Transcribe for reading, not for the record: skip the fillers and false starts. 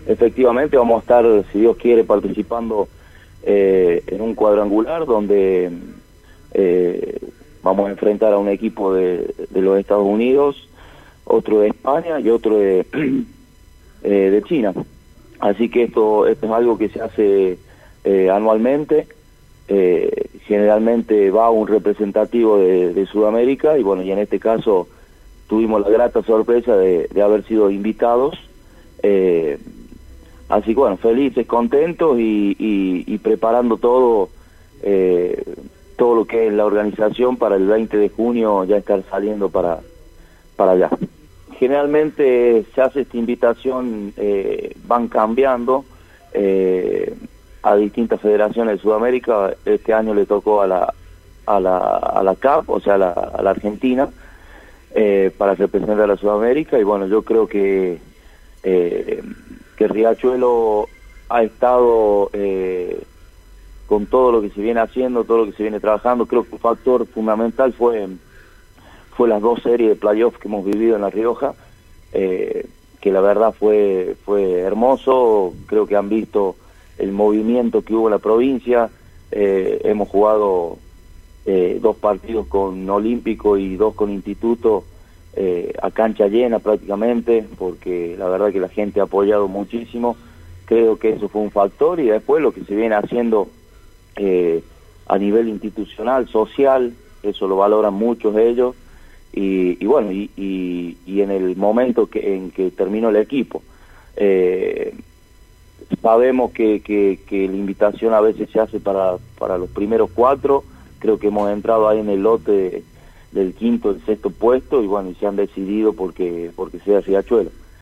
efectivamente vamos a estar, si Dios quiere, participando en un cuadrangular donde vamos a enfrentar a un equipo de los Estados Unidos, otro de España y otro de China. Así que esto es algo que se hace anualmente. Generalmente va un representativo de Sudamérica y bueno, y en este caso tuvimos la grata sorpresa de haber sido invitados. Así que bueno, felices, contentos y preparando todo lo que es la organización para el 20 de junio ya estar saliendo para allá. Generalmente se hace esta invitación, van cambiando a distintas federaciones de Sudamérica. Este año le tocó a la CAP, o sea, a la Argentina, para representar a Sudamérica, y bueno, yo creo que Riachuelo ha estado con todo lo que se viene haciendo, todo lo que se viene trabajando. Creo que un factor fundamental fue las dos series de playoffs que hemos vivido en La Rioja, que la verdad fue hermoso. Creo que han visto el movimiento que hubo en la provincia. Hemos jugado 2 partidos con Olímpico y 2 con Instituto, a cancha llena prácticamente, porque la verdad que la gente ha apoyado muchísimo. Creo que eso fue un factor, y después lo que se viene haciendo a nivel institucional, social, eso lo valoran muchos ellos, y bueno, y en el momento en que terminó el equipo, sabemos que la invitación a veces se hace para los primeros 4. Creo que hemos entrado ahí en el lote del 5.º, el 6.º puesto, y bueno, y se han decidido porque sea Riachuelo.